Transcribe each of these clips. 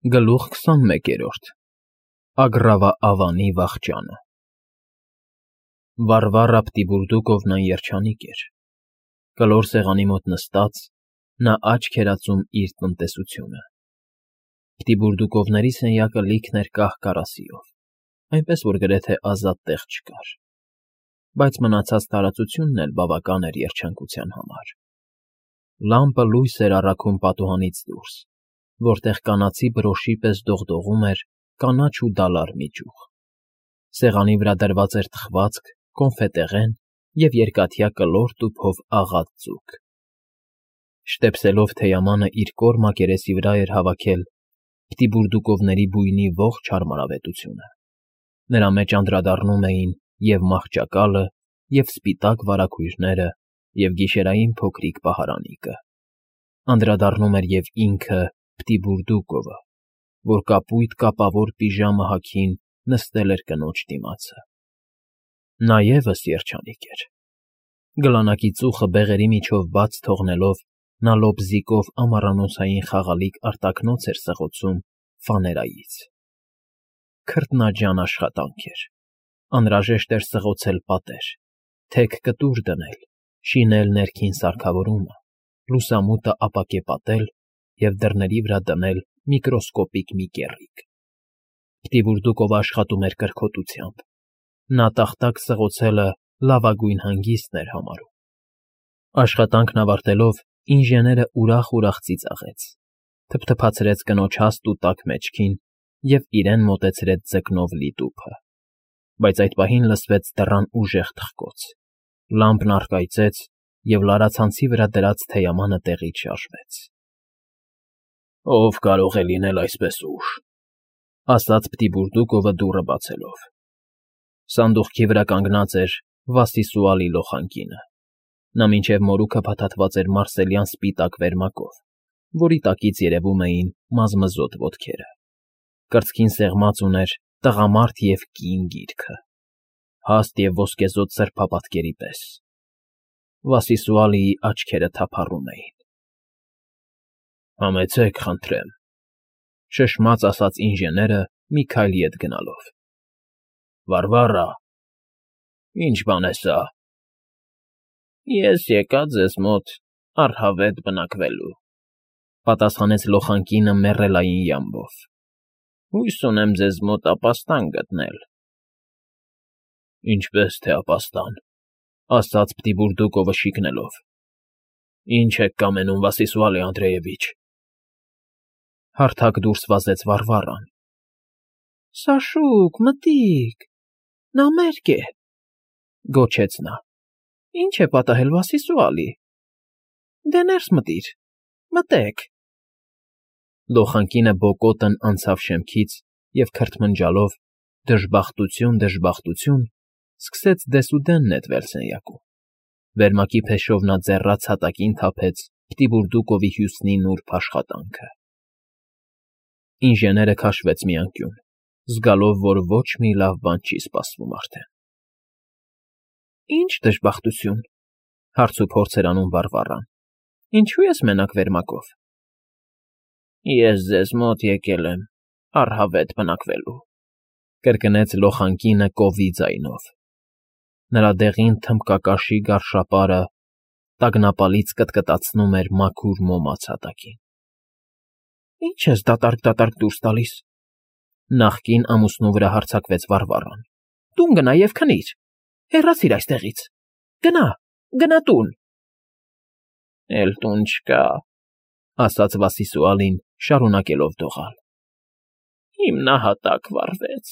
Գլուխ 21 Ագրավա Ավանի վախճանը Վարվարա Պտիբուրդուկովնան երջանիկ էր։ Կլոր սեղանի մոտ նստած, նա աչք էր ածում իր տնտեսությունը։ Պտիբուրդուկովների սենյակը լիքն էր կահ-կարասիով, այնպես որ գրեթե ազատ տեղ չկար, բայց մնացած տարածությունն էլ բավական էր երջանկության համար։ Լամպը լույս էր առաքում պատուհանից դուրս, որտեղ կանացի բրոշի պես դողդողում էր կանաչ ու դալար մի ճյուղ։ Սեղանի վրա դրված էր թխվածք, կոնֆետեղեն և երկաթյա կլոր տուփով աղած ձուկ։ Շտեպսելով թեյամանը իր կոր մակերեսի վրա էր հավաքել Պտիբուրդուկովների բույնի ողջ հարմարավետությունը։ Նրա մեջ անդրադառնում էին և մահճակալը, և սպիտակ վարագույրները, և գիշերային փոքրիկ պահարանիկը։ Անդրադառնում էր և ինքը Պտիբուրդուկովը, որ կապույտ կապավոր պիժամը հագին նստել էր կնոջ դիմացը։ Նա ևս երջանիկ էր։ Գլանակի ծուխը բեղերի միջով բաց թողնելով, նա լոբզիկով ամառանոցային խաղալիք արտաքնոց էր սղոցում ֆաներայից։ Քրտնաջան աշխատանք էր։ Անհրաժեշտ էր սղոցել պատեր, թեք կտուր դնել, շինել ներքին սարքավորումը, լուսամուտը ապակեպատել և դռների վրա դնել միկրոսկոպիկ մի կեռիկ։ Պտիբուրդուկովը աշխատում էր կրքոտությամբ։ Նա տախտակ սղոցելը լավագույն հանգիստն էր համարում։ Աշխատանքն ավարտելով, ինժեները ուրախ-ուրախ ծիծաղեց, թփթփացրեց կնոջ հաստ ու տաք մեջքին և իրեն մոտեցրեց ձկնով լի տուփը։ Բայց այդ պահին լսվեց դռան ուժեղ թխկոց, լամպն առկայծեց, և լարացանցի վրա դրած թեյամանը տեղից շարժվեց։ «Ո՞վ կարող է լինել այսպես ուշ», ֊ ասաց Պտիբուրդուկովը դուռը բացելով։ Սանդուղքի վրա կանգնած էր Վասիսուալի լոխանկինը։ Նա մինչև մորուքը փաթաթված էր մարսելյան սպիտակ վերմակով, որի տակից երևում էին մազմզոտ ոտքերը։ Կրծքին սեղմած ուներ «Տղամարդ և կին» գիրքը, հաստ և ոսկեզօծ սրբապատկերի պես։ Վասիսուալիի աչքերը թափառում էին։ «Համեցեք, խնդրեմ», ֊ շշմած ասաց ինժեները մի քայլ ետ գնալով։ «Վարվարա, ի՞նչ բան է սա»։ «Ես եկա ձեզ մոտ առհավետ բնակվելու», ֊ պատասխանեց լոխանկինը մեռելային յամբով։ «Հույս ունեմ ձեզ մոտ ապաստան գտնել»։ «Ինչպես թե ապաստան», ֊ ասաց Պտիբուրդուկովը շիկնելով։ «Ինչ եք կամենում, Վասիսուալի Անդրեևիչ»։ Հարթակ դուրս վազեց Վարվառան։ «Սա շուկ, մտիկ, նա մերկ է», ֊ գոչեց նա։ «Ինչ է պատահել, Վասիսուալի։ Դե ներս մտիր, մտեք»։ Լոխանկինը բոկոտն անցավ շեմքից և քրթմնջալով «դժբախտություն, դժբախտություն» սկսեց դեսուդեն նետվել սենյակում։ Վերմակի փեշով նա ձեռաց հատակին թափեց Պտիբուրդուկովի հյուսնի նուրբ աշխատանքը։ Ինժեները քաշվեց մի անկյուն, զգալով, որ ոչ մի լավ բան չի սպասվում արդեն։ «Ի՞նչ դժբախտություն», ֊ հարցուփորձ էր անում Վարվառան։ «Ինչո՞ւ ես մենակ վերմակով»։ «Ես ձեզ մոտ եկել եմ առհավետ բնակվելու», ֊ կրկնեց լոխանկինը կովի ձայնով։ Նրա դեղին թմբկակաշի գարշապարը տագնապալից կտկտացնում էր մաքուր մոմաց հատակին։ «Ի՞նչ ես դատարկ դուրս տալիս», ֊ նախկին ամուսնու վրա հարձակվեց Վարվառան։ «Տուն գնա և քնիր, հեռացիր այստեղից, գնա տուն»։ «Էլ տուն չկա», ֊ ասաց Վասիսուալին, շարունակելով դողալ։ «Իմ նահատակ վառվեց։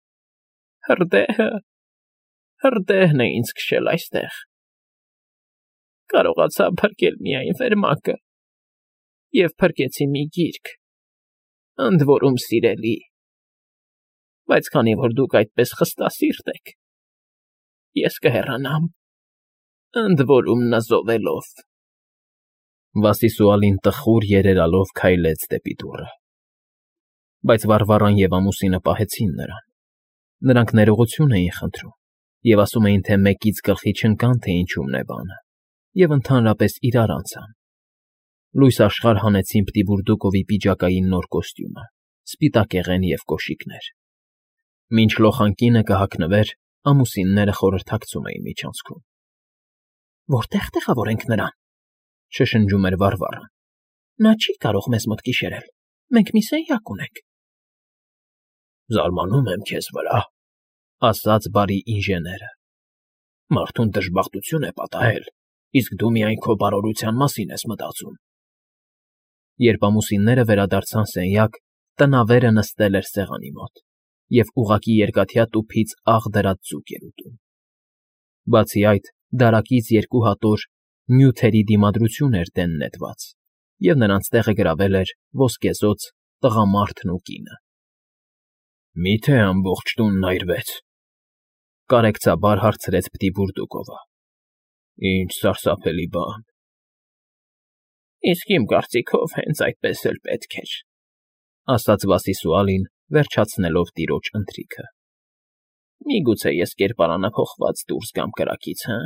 Հրդեհն է ինձ քշել այստեղ։ Կարողացա փրկել միայն վերմակը և փրկեցի մի գիրք, ընդ որում սիրելի, բայց քանի որ դուք այդպես խստասիրտ եք, ես կհեռանամ, ընդ որում նզովելով»։ Վասիսուալին տխուր երերալով քայլեց դեպի դուռը։ Բայց Վարվառան և ամուսինը պահեցին նրան։ Նրանք ներողություն էին խնդրում և ասում էին, թե մեկից գլխի չընկան, թե ինչումն է բանը, և ընդհանրապես իրար անցան։ Լույս աշխարհ հանեցին Պտիբուրդուկովի պիջակային նոր կոստյումը, սպիտակեղեն և կոշիկներ։ Մինչ լոխանկինը կհագնվեր, ամուսինները խորհրդակցում էին միջանցքում։ Որտե՞ղ տեղավորենք նրան, շշնջում էր Վարվառան։ Նա չի կարող մեզ մոտ գիշերել, մենք մի սենյակ ունենք։ Զարմանում եմ քեզ վրա, ասաց բարի ինժեները։ Մարդուն դժբախտություն է պատահել, իսկ դու միայն քո բարօրության մասին ես մտածում։ Երբ ամուսինները վերադարձան սենյակ, տնավերը նստել էր սեղանի մոտ և ուղղակի երկաթյա տուփից աղ դրած ձուկ էր ուտում։ Բացի այդ, դարակից երկու հատոր նյութերի դիմադրություն էր դեն նետված, և նրանց տեղը գրավել էր ոսկեզօծ տղամարդն ու կինը։ Մի՞թե ամբողջ տունն այրվեց, կարեկցաբար հարցրեց Պտիբուրդուկովը։ Ինչ սարսափելի բան։ Իսկ իմ կարծիքով հենց այդպես էլ պետք էր, ասաց Վասիսուալին, վերջացնելով տիրոջ ընթրիքը։ Միգուցե ես կերպարանափոխված դուրս գամ կրակից, հը՞։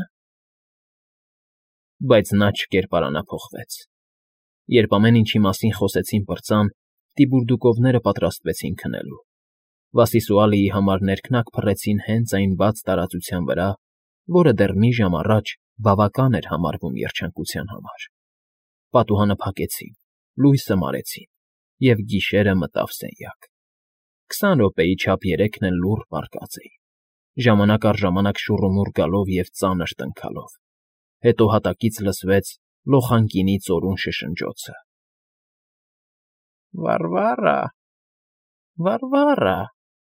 Բայց նա չկերպարանափոխվեց։ Երբ ամեն ինչի մասին խոսեցին պրծան, Տիբուրդուկովները պատրաստվեցին քնելու։ Վասիսուալիի համար ներքնակ փռեցին հենց այն բաց տարածության վրա, որը դեռ մի ժամ առաջ բավական էր համարվում երջանկության համար։ Պատուհանը փակեցին, լույսը մարեցին, և գիշերը մտավ սենյակ։ 20 րոպեի չափ երեքն էլ լուռ պառկած էին, ժամանակ առ ժամանակ շուռումուռ գալով և ծանր տնքալով։ Հետո հատակից լսվեց լոխանկինի ծորուն շշնջոցը։ Վարվառա, Վարվառա,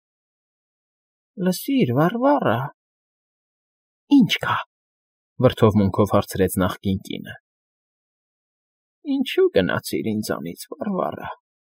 լսիր, Վարվառա։ Ինչ կա, վրդովմունքով հարցրեց նախկին կինը։ Ինչու գնացիր ինձանից, Վարվառա։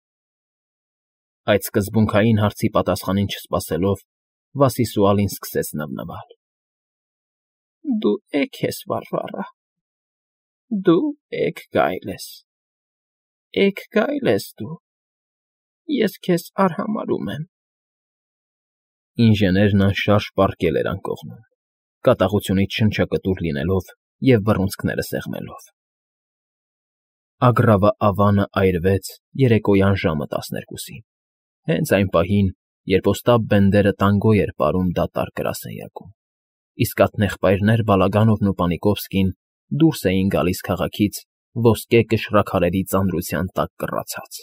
Այդ սկզբունքային հարցի պատասխանին չսպասելով, Վասիսուալին սկսեց նվնվալ։ Դու էգ ես, Վարվառա, դու էգ գայլ ես։ Էգ գայլ ես դու, ես քեզ արհամարհում եմ։ Ինժեներն անշարժ պառկել էր անկողնում, կատաղությունից շնչակտուր լինելով և բռունցքները սեղմելով։ Ագռավը Ավանը այրվեց երեկոյան ժամը 12-ին, հենց այն պահին, երբ Օստապ Բենդերը տանգո էր պարում դատարկ գրասենյակում, իսկ ատնեղպայրներ Բալագանովն ու Պանիկովսկին դուրս էին գալիս քաղաքից ոսկե կշռաքարերի ծանրության տակ կռացած։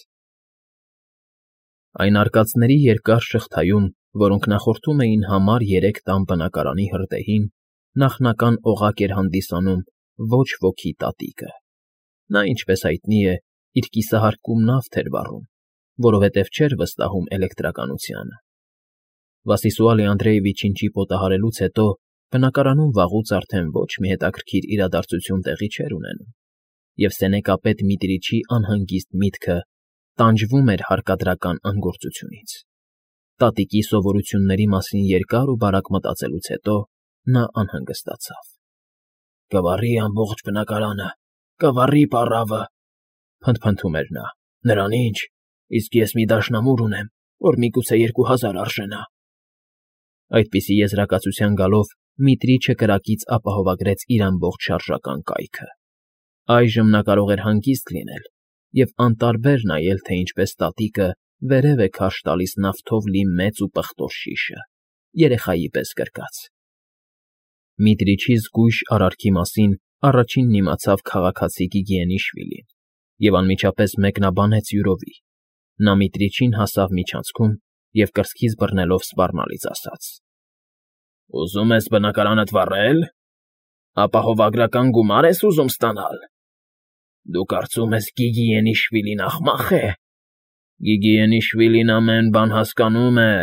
Այն արկածների երկար շղթայում, որոնք նախորդում էին համար 3 տան բնակարանի հրդեհին, նախնական օղակ էր հանդիսանում ոչ ոքի տատիկը։ Նա, ինչպես հայտնի է, իր կիսահարկում նավթ էր վառում, որովհետև չէր վստահում էլեկտրականությանը։ Վասիսուալի Անդրեևիչին ճիպոտը հարելուց հետո բնակարանում վաղուց արդեն ոչ մի հետաքրքիր իրադարձություն տեղի չէր ունենում, և սենեկապետ Միտրիչի անհանգիստ միտքը տանջվում էր հարկադրական անգործությունից։ Տատիկի սովորությունների մասին երկար ու բարակ մտածելուց հետո նա անհանգստացավ։ Կվառի ամբողջ բնակարանը, կվառի պառավը, փնթփնթում էր նա։ Նրան ինչ, իսկ ես մի դաշնամուր ունեմ, որ միգուցե 2000 արժենա։ Այդպիսի եզրակացության գալով Միտրիչը կրակից ապահովագրեց իր ամբողջ շարժական կայքը։ Այժմ նա կարող էր հանգիստ լինել և անտարբեր նայել, թե ինչպես տատիկը վերև է քարշ տալիս նավթով լի մեծ ու պղտոր շիշը, երեխայի պես կրկած։ Միտրիչի զգույշ արարքի մասին առաջինն իմացավ քաղաքացի Գիգիենիշվիլին և անմիջապես մեկնաբանեց յուրովի։ Նա Միտրիչին հասավ միջանցքում և կրծքից բռնելով սպառնալից ասաց. Ուզում ես բնակարանդ վառել։ Ապահովագրական գումար ես ուզում ստանալ։ Դու կարծում ես Գիգիենիշվիլին աղմախ է։ Գիգիենիշվիլին ամեն բան հասկանում է։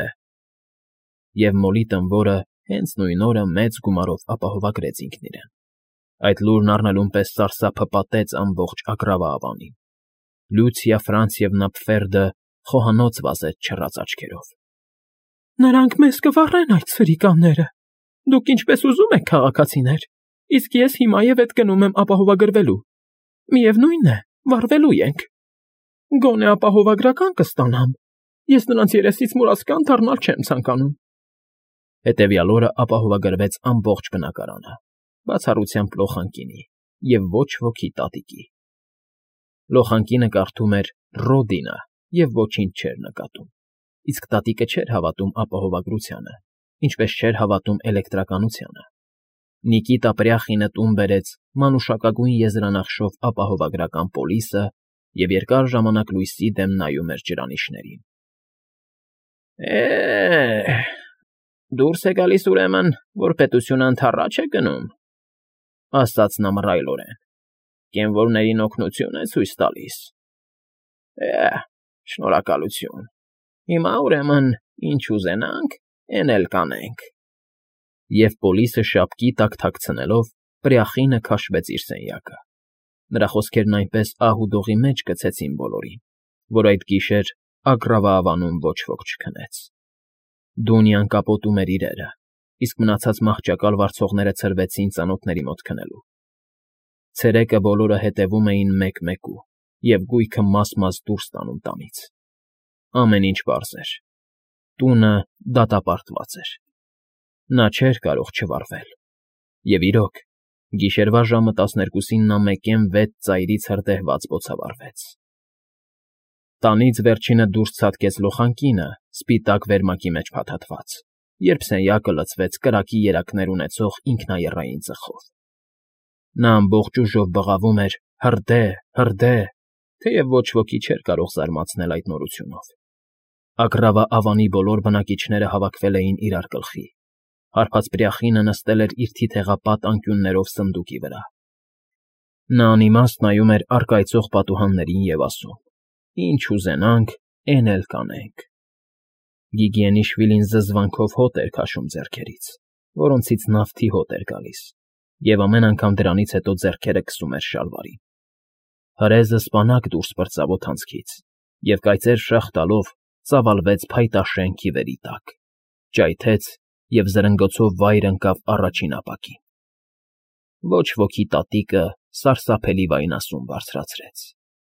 Եվ Մոլի տմբորը հենց նույն օրը մեծ գումարով ապահովագրեց ինքն իրեն։ Այդ լուրն առնելուն պես սարսափը պատեց ամբողջ Ագռավա-ավանին։ Լյուցիա, Ֆրանց և Նապֆերդը խոհանոց վազեց չռած աչքերով։ Նրանք մեզ կվառեն, այդ սրիկանները։ Դուք ինչպես ուզում եք, քաղաքացիներ, իսկ ես հիմա և ետ գնում եմ ապահովագրվելու։ Միևնույն է, վառվելու ենք։ Գոնե ապահովագրական կստանամ։ Ես նրանց երեսից մուրացկան դառնալ չեմ ցանկանում։ Հետևյալ օրը ապահովագրվեց ամբողջ բնակարանը, բացառությամբ լոխանկինի և ոչ ոքի տատիկի։ Լոխանկինը կարդում էր Ռոդինը և ոչինչ չէր նկատում, իսկ տատիկը չէր հավատում ապահովագրությանը, ինչպես չէր հավատում էլեկտրականությանը։ Նիկիտա Պրյախինը տուն բերեց մանուշակագույն եզրանախշով ապահովագրական պոլիսը և երկար ժամանակ լույսի դեմ նայում էր ջրանիշներին։ Է, դուրս է գալիս ուրեմն, որ պետությունը ընդառաջ է գնում, ասաց նա մռայլորեն, կենվորներին օգնություն է ցույց տալիս։ Շնորհակալություն, հիմա ուրեմն ինչ ուզենանք, էն էլ կանենք։ Եվ պոլիսը շապկի տակ թաքցնելով, Պրյախինը քաշվեց իր սենյակը։ Նրա խոսքերն այնպես ահ ու դողի մեջ գցեցին բոլորին, որ այդ գիշեր Ագռավա ավանում ոչ ոք չքնեց։ Դունյան կապոտում էր իրերը, իսկ մնացած մահճակալ վարձողները ցրվեցին ծանոթների մոտ քնելու։ Ցերեկը բոլորը հետևում էին մեկ֊մեկու և գույքը մաս֊մաս դուրս տանում տանից։ Ամեն ինչ պարզ էր։ Տունը դատապարտված էր։ Նա չէր կարող չվարվել։ Եվ իրոք, գիշերվա ժամը 12-ին նա մեկեն 6 ծայրից հրդեհված բոցավառվեց։ Տանից վերջինը դուրս ցատկեց լոխանկինը, սպիտակ վերմակի մեջ փաթաթված, երբ սենյակը լցվեց կրակի երակներ ունեցող ինքնաեռային ծխով։ Նա ամբողջ ուժով բղավում էր «Հրդե՜հ, հրդե՜հ», թեև ոչ ոքի չէր կարող զարմացնել այդ նորությունով։ Ագռավա ավանի բոլոր բնակիչները հավաքվել էին իրար գլխի։ Հարբած Պրյախինը նստել էր իր թիթեղապատ անկյուններով սնդուկի վրա։ Նա անիմաստ նայում էր առկայծող պատուհաններին և ասում. «Ինչ ուզենանք, էն էլ կանենք»։ Վիգենիշվիլին զզվանքով հոտ էր քաշում ձեռքերից, որոնցից նավթի հոտ էր գալիս, և ամեն անգամ դրանից հետո ձեռքերը քսում էր շալվարին։ Հրեզը սպանակ դուրս պրծավ օդանցքից և կայծեր շաղ տալով ծավալվեց փայտաշեն քիվերի տակ, ճայթեց և զրնգոցով վայր ընկավ առաջին ապակին։ Ոչ ոքի տատիկը սարսափելի վայնասուն բարձրացրեց։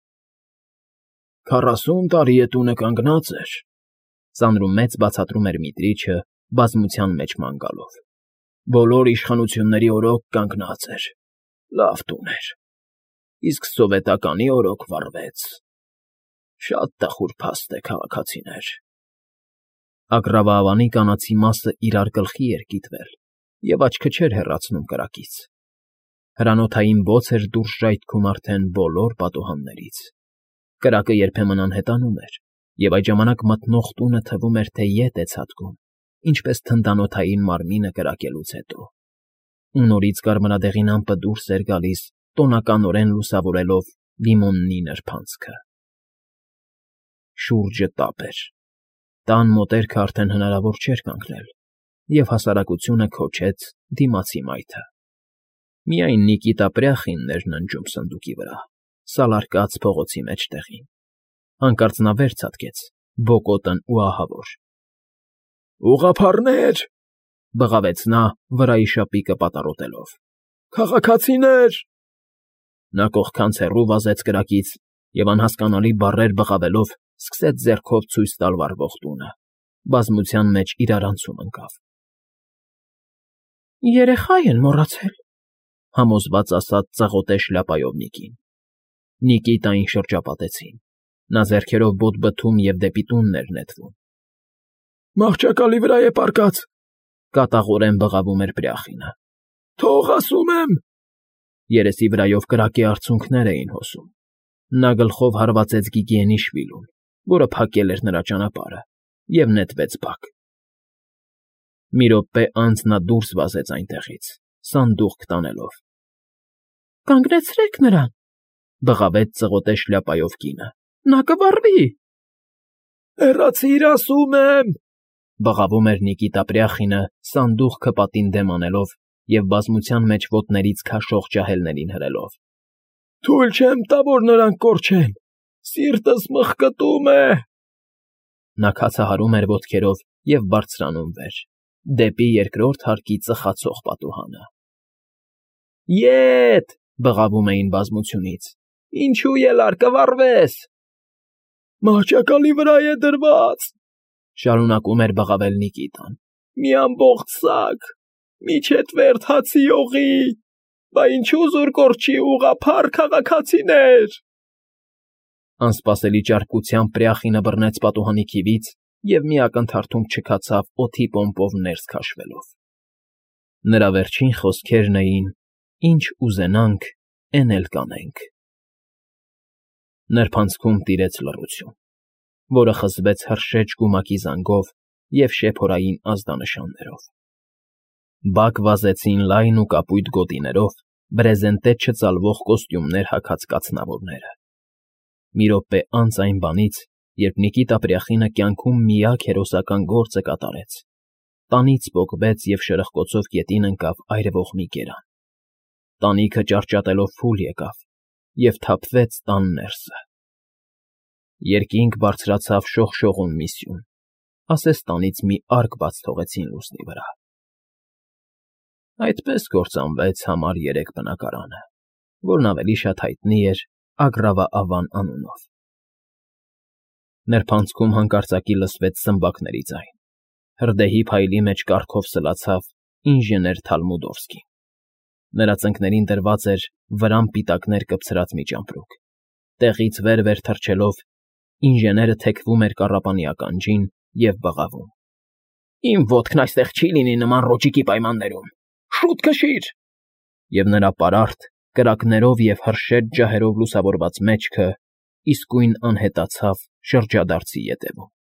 40 տարի է տունը կանգնած էր, ծանրումեծ բացատրում էր Միտրիչը բազմության մեջ ման գալով։ Բոլոր իշխանությունների օրոք կանգնած էր, լավ տուն էր, իսկ սովետականի օրոք վառվեց։ Շատ տխուր փաստ է, քաղաքացիներ։ Ագռավա ավանի կանացի մասը իրար գլխի էր կիտվել և աչքը չէր հեռացնում կրակից։ Հրանոթային բոց էր դուրս ժայթքում արդեն բոլոր պատուհաններից։ Կրակը երբեմն անհետանում էր, և այդ ժամանակ մթնող տունը թվում էր, թե ետ է ցատկում, ինչպես թնդանոթային մարմինը կրակելուց հետո։ Ու նորից կարմրադեղին ամպը դուրս էր գալիս, տոնականորեն լուսավորելով լիմոննի նրբանցքը։ Շուրջը տապ էր։ Տան մոտերքը արդեն հնարավոր չէր կանգնել, և հասարակությունը քոչեց դիմացի մայթը։ Միայն Նիկիտա Պրյախինն էր ննջում սնդուկի վրա, սալարկած փողոցի մեջտեղին։ Հանկարծ նա վեր ցատկեց, բոկոտն ու ահավոր։ Ուղղափառներ, բղավեց նա, վրայի շապիկը պատառոտելով։ Քաղաքացիներ։ Նա կողքանց հեռու վազեց կրակից և անհասկանալի բառեր բղավելով սկսեց ձեռքով ցույց տալ վառվող տունը։ Բազմության մեջ իրարանցում ընկավ։ Երեխա են մոռացել, համոզված ասաց ծղոտե շլապայով Նիկին։ Նիկիտային շրջապատեցին։ Նա ձեռքերով բոտ բթում և դեպի տունն էր նետվում։ Մահճակալի վրա է պառկած, կատաղորեն բղավում էր Պրյախինը։ Թող ասում եմ։ Երեսի վրայով կրակի արցունքներ էին հոսում։ Նա գլխով հարվածեց Վիգենիշվիլուն, որը փակել էր նրա ճանապարհը, և նետվեց բակ։ Մի րոպե անց նա դուրս վազեց այնտեղից, սանդուղք տանելով։ Կանգնեցրեք նրան, բղավեց ծղոտե շլապայով կինը։ Նա կվառվի։ Հեռացիր, ասում եմ, բղավում էր Նիկիտա Պրյախինը, սանդուղքը պատին դեմ անելով և բազմության մեջ ոտներից քաշող ջահելներին հրելով։ Թույլ չեմ տա, որ նրանք կորչեն, սիրտս մխկտում է։ Նա քացահարում էր ոտքերով և բարձրանում վեր, դեպի երկրորդ հարկի ծխացող պատուհանը։ Ետ, բղավում էին բազմությունից, ինչու ելար կվառվես։ Մահճակալի վրա է դրված, շարունակում էր բղավել Նիկիտան։ Մի ամբողջ սակ, մի չետվերթ հացի օղի, բա ինչու զուր կորչի ուղղափառ քաղաքացիներ։ Անսպասելի ճարպկությամբ Պրիախինը բռնեց պատուհանի քիվից և մի ակնթարթում չքացավ օդի պոմպով ներս քաշվելով։ Նրա վերջին խոսքերն էին. «Ինչ ուզենանք, էն էլ կանենք»։ Նրբանցքում տիրեց լռություն, որը խզվեց հրշեջ գումակի զանգով և շեփորային ազդանշաններով։ Բակ վազեցին լայն ու կապույտ գոտիներով բրեզենտե չծալվող կոստյումներ հագած կացնավորները։ Մի րոպե անց այն բանից, երբ Նիկիտա Պրիախինը կյանքում միակ հերոսական գործը կատարեց, տանից պոկվեց և շրխկոցով գետին ընկավ այրվող մի կերան։ Տանիքը ճարճատելով փուլ եկավ և թափվեց տան ներսը։ Երկինք բարձրացավ շողշողուն մի սյուն, ասես տանից մի արկ բաց թողեցին լուսնի վրա։ Այդպես կործանվեց համար 3 բնակարանը, որն ավելի շատ հայտնի էր Ագռավա Ավան անունով։ Նրբանցքում հանկարծակի լսվեց սմբակների ձայն։ Հրդեհի փայլի մեջ կառքով սլացավ ինժեներ Թալմուդովսկին։ Նրա ծնկներին դրված էր վրան պիտակներ կպցրած մի ճամպրուկ։ Տեղից վեր թռչելով, ինժեները թեքվում էր կառապանի ականջին և բղավում. «Իմ ոտքն այստեղ չի լինի նման ռոճիկի պայմաններում… Շուտ քշիր…» Եվ նրա պարարտ, կրակներով և հրշեջ ջահերով լուսավորված մեջքը իսկույն անհետացավ շրջադարձի ետևում։